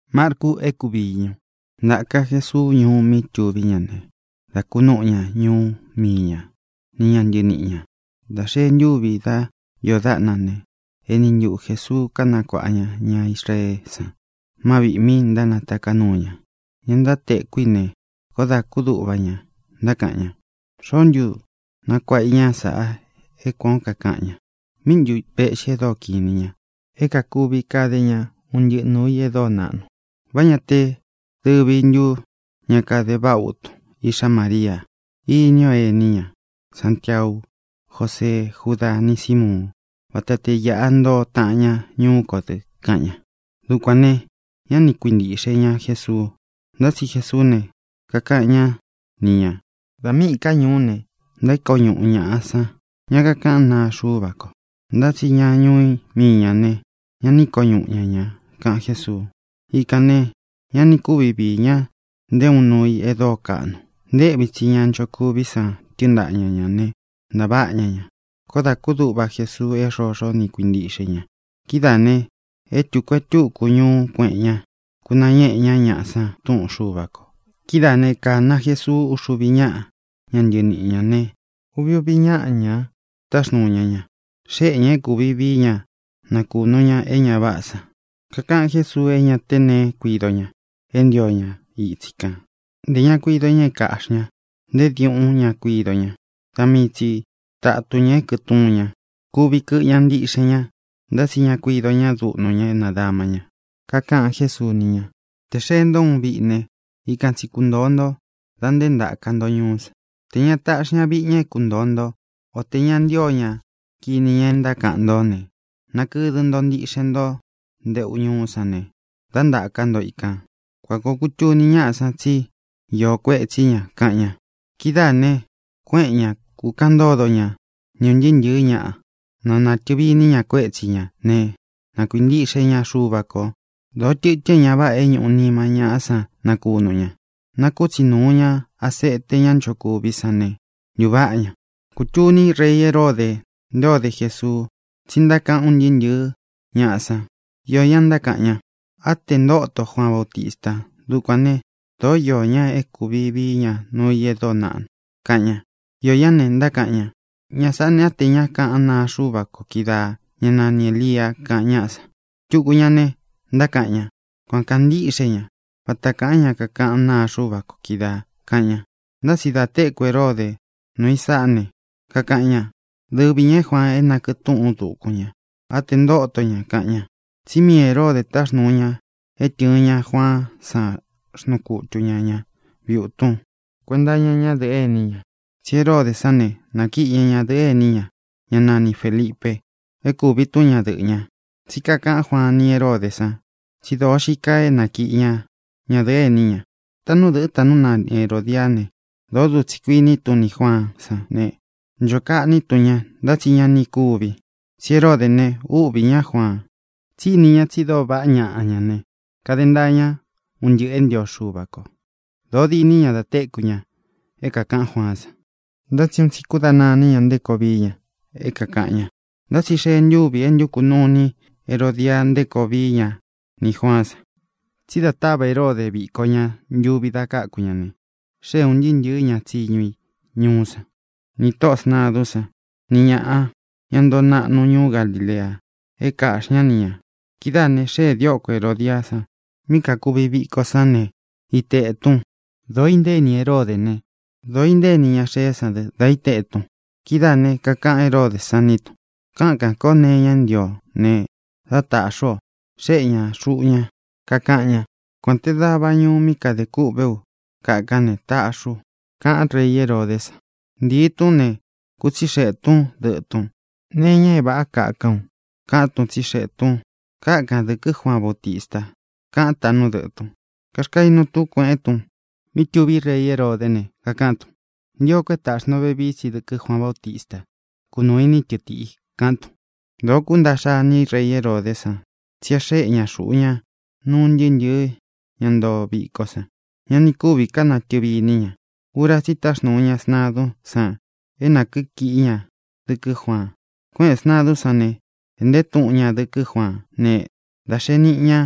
Marku ekubiño. Ndaka Jesús ñuu mi chubiñane. Da kunuña ñuu miña. Niña njiniña. Da she nyubi da yodanane. Eni nyu Jesús kana kuaña ña Israel sa. Mabi min dana takanuña. Ñanda te kuine. Koda kudubaña. Ndakaña. Sonyu na kuaiña sa e kon kakaña. Min yu peche do kiniña. E kakubi kadeña unye nuye do nano. Bañate tubinyu ñaka de bauto. Isha María. Iño e niña. Santiago. José, Judá ni Simón. Batate ya ando taña ñuko de caña. Duquane. Ya ni quindi sheña Jesús. Ndasi Jesús ne. Kakaña niña. Dami cañune. Ndai coño ña asa. Ñaga kana shubako. Ndasi ña ñui miña ne. Ya ni coño ña ka Jesús. Ikane. Ya ni kubibiña. De unui edo kano. De bichiñancho kubisa. Tiendaña ña ne. Ndabaña ña. Koda kuduba Jesús e rojo ni quindi sheña. Kidane. E tuku kuñu kueña. Kunañe ña ñasa tun shubako. Kidane kana Jesús ushubiña. Ñanjiniña ne. Ubiubiña ña. Tasnuña ña. Sheñe kubibiña. Nakunuña eña basa. Kakan Jesús eña tene cuidoña. Endioña itzika. Deña cuidoña kaxña. De diuña cuidoña. Tamichi tatuña kutuña. Kubi kuñandi sheña. Dasiña cuidoña dunuña nadamaña. Kakan Jesús niña. Te shendon vine. Ikan sikundondo. Dande ndakando ñusa. Teña taxña viña kundondo. O teña ndioña. Kiniña ndakandone. Nakudundo ndixendo. De uñusane. Dandakando ikan. Kwako kuchuni ñasa tsi. Yo kwechiña kaña. Kidane. Kueña kukandodoña. Nyunjinjuña. No natubiniña kwechiña ne. Nakuindixeña shubako. Do chicheña ba eño unima ñasa nakunuña. Nakuchinuña aceite ñanchokubisane. Yubaña. Kuchuni rey Herode. Do de Jesús. Sindaka unjinju ñasa. Yo yandakaña. Atendoto Juan Bautista. Duquane. Do yo ña ekubibiña no yedo nan. Kaña. Yo yane ndakaña. Ñasane ateña kaana shubako kida. Ñanani Elía kañasa. Chukuñane. Ndakaña. Juan kandixeña. Patakaña kakana shubako kida. Kaña. Ndasidate Herode. No isane. Kakaña. Dubiñe Juan enakutun dukuña. Atendotoña kaña. Simi Herode tasnuña. Etiuña Juan sa shnukuchuña. Biutun. Cuendaña de eniña. Si Herode sane. Nakiña de eniña. Ñanani Felipe. Ekubituña deña. Si kaka Juan ni Herode sa. Si doshika nakiña. Ña de niña. Tanu de tanuna Herodiane. Dodu tsikini tu ni Juan sa ne. Njoka ni tuña. Dachiña ni kubi. Si Herode ne ubiña Juan. Si niña si do baña añane. Kadendaña. Unye endio shubako. Dodi niña da tekuña. Eka kan Juan sa. Dachiun si kudana niña de kobilla. Eka kaña. Dachi shen yubi en yukununi. Herodian de kobilla. Ni Juan sa. Si da taba Herode bi koña. Yubi da kakuñane. She un jinjuña si ñui. Ñusa. Ni tos nadusa. Niña a. Yando na nuñu Galilea. Eka ashña niña. Kidane she dioko Herodiasa. Mika kubibi kosane. Ite etun. Doinde ni Herode ne. Doinde niña shesa de daite etun. Kidane kaka Herode sanito. Kanka kone yandio ne. Data sho. Sheña shuña. Kakaña. Conte daba ñu mika de kubeu. Kakane ta shu. Kan rey Herodes. Ditune. Kuchishetun de tun. Neñe ba kakon. Katun chishetun. Kaka de que Juan Bautista. Katanu de tun. Kaskai no tu cuetun. Mitubi rey Herodene. Kakantu. Yo que tas no bebisi de que Juan Bautista. Kunuini kiti. Kantu. Dokundasha ni rey Herodesa. Tiashe ña shuña. Nun jinju. Ñando bi cosa. Yani kubi kana tibi niña. Urasitas nuñas nado sa. Ena kikiña. De que Juan. Pues nado sane. Ende tuña de que Juan. Ne. Dashe niña.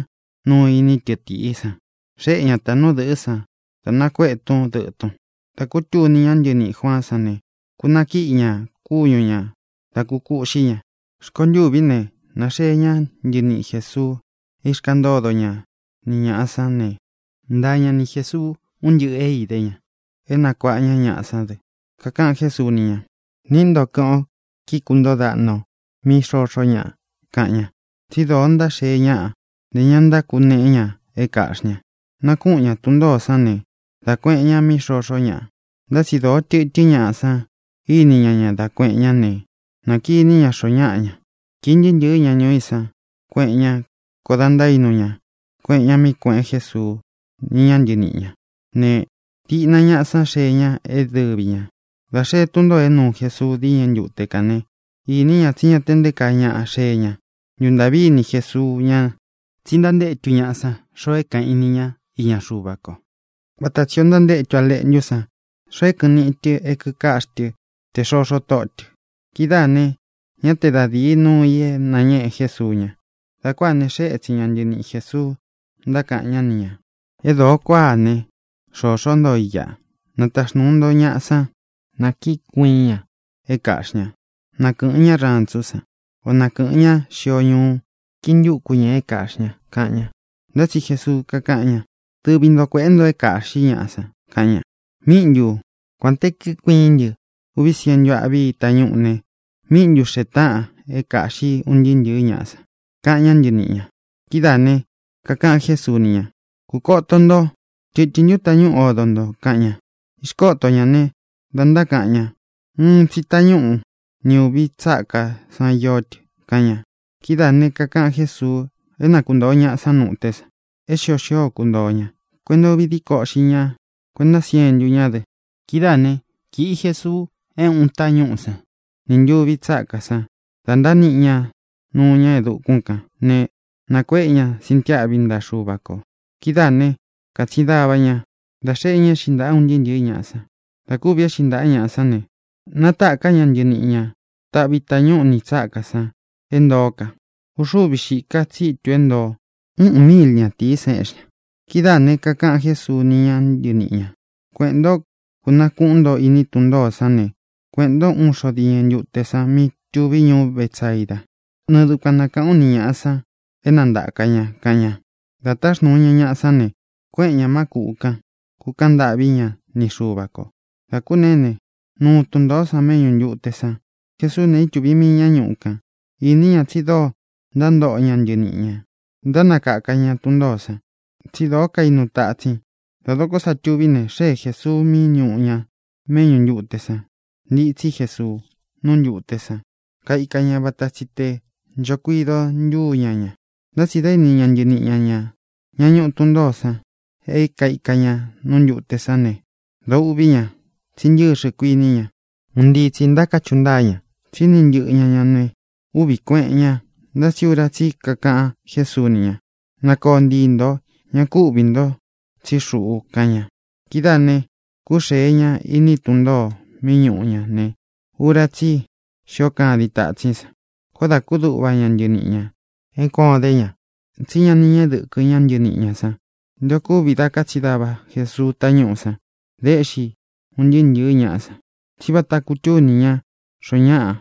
nuôi ni tiệt tỉ sa sẽ nhà ta nó đỡ sa ta na quẹ tu đỡ tu ta cú chu ni ăn như nị khoa sa nè cú na kỹ nhà cú nhiều nhà ta cú cụ xí nhà con du bin nè na sẽ nhà như nị Jesús iskando do nhà ni nhà sa nè nda nhà ni Jesús un dự ấy đây nhà na quạ nhà sa de cả Jesús ni nhà nín đó con khi cũng đó đã nó mi so nhà cả nhà thì đó nda sẽ nhà để nhà nda cũng nè nhà cả nhà na cũng nhà tung đó sa nè ta quẹ nhà mi so nhà da si đó chữ nhà sa y ni nhà ta quẹ nhà nè na kia ni nhà so nhà kín dính dưới nhà nhoi sa quẹ nhà có đan đây nó nhà quẹ nhà mi quẹ Jesús ni nhà như nhà nè tí na nhà sa xe nhà đơ bị nhà và xe tung đó nó Jesús đi nhà dụ te cả nè y ni nhà xin nhà tên de cả nhà xe nhà nhưng đã bị ni Jesús nhà xin đan de tu nhà sa soi cả y ni nhà y nhà su ba co bata chion dan de cho lệ như sa soi cái ni te cứ cast te so tot kida nè nhà te da di no ye na nhẹ Jesús nhà ta qua nè sẽ xin nhà như ni Jesús đã cả nhà nhà đó qua nè so do ya na tas nun do nhà sa na ki quenya cash nhà na cứ nhà ran su sa o na cứ nhà xio nhu kin yu quenya cash nhà cả nhà đó chỉ Jesús cả nhà từ bên đó quen rồi cả xí nhà sa cả nhà miệng yu quan tết cứ quen như ubi xiên yu abi ta nhung nè miệng yu sẽ ta cả xí un yin như nhà sa cả nhà như nhà kí đàn nè cả Jesús nhà cú cọ ton đó chỉ yu ta nhung ở don đó cả nhà isco to nhà nè đanda cả nhà si ta nhung nhiều bi cha cả sa yot cả nhà kí đàn nè cả Jesús na kun đó nhà sa nụ tesa xio kun do nhà cuando vi di co xi nhà cuando cien yu nhà de kida ne ki Jesús un taño sa nin yu vi cha ka sa tanda ni nhà nu nhà du kun ka ne na kue nhà sin tia bin da shu ba ko kida ne ka chi da ba nhà da she nhà sin da un yin yu nhà sa da ku bia sin da nhà sa ne na ta ka nhà yin ni nhà ta vi taño ni cha ka sa en do ka ushu bi shi ka chi tuen do mil nhà tí sẽ kida ne cả Jesús ni yan yu ni nhà quen do kuna kun do ini tun do sa ne quen do un so di en yu te sa mi chu vi nyu Betsaida na du kana ka un nhà sa enanda ka nhà da tas no nhà sa ne quen nhà ma ku kan da vi nhà ni su ba ko da ku ne nu tun do sa me yu te sa Jesús ne chu vi mi nhà nyu ka ini nhà chi do dan do nhà yu ni nhà dana cả nhà tung đó sa thì đó cây nụ tạ thì đó có sa chú vinh này sẽ Jesús mi nhụ nhà me nhụ te sa ni thì Jesús non nhụ te sa cây nhà bata chite yo cuido nyu nhà đó chỉ đây ni nhà nhà nhụ tung đó sa ấy cây nhà non nhụ te sa này đó ubi nhà xin dư sự quy ni nhà muốn đi xin đắc các chúng ta nhà xin nhìn dự nhà này ubi quẹ nhà da siura chi cả Jesús niya na con din do nya ku bin do chi su ka nya kida ne ku she nya ini tun do mi nyu nya ne ura chi shoka di ta chi sa ko da ku du ba nya yu ni nya e ko de nya chi nya ni nya de ku nya yu ni nya sa do ku bi da ka chi da ba Jesús ta nyu sa de shi un yin yu nya sa chi ba ta ku chu ni nya so nya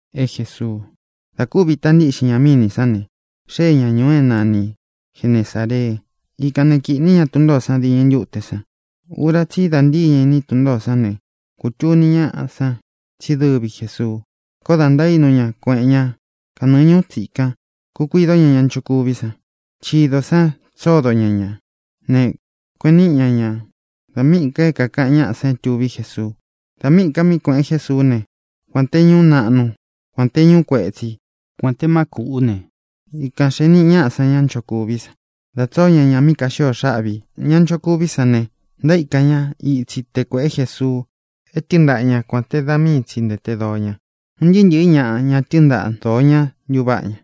Jesús la kubi tandi shinyamini sane she nya nyue nani Genesaret y kaneki niya tundo sa di yen yute sa ura chi dandi yen ni tundo sane kuchu niya asa chi dubi Jesús ko dandai no nya kwe nya kananyo tika kukuido nya nyan chukubi sa chi do sa sodo nya ne kwe ni nya dami ke kaka nya sa chubi Jesús dami kami kwe Jesús ne kwanteñu nanu kwanteñu kwe chi Cuante maku ne. Y kasheni nya sa nyan chokubisa. Da tso nya mi kasho shabi. Nyan chokubisa ne. Da ikanya y chite kwe Jesús. Etinda nya cuante da mi chinde te doña. Un yin nya nya tinda doña yubaña.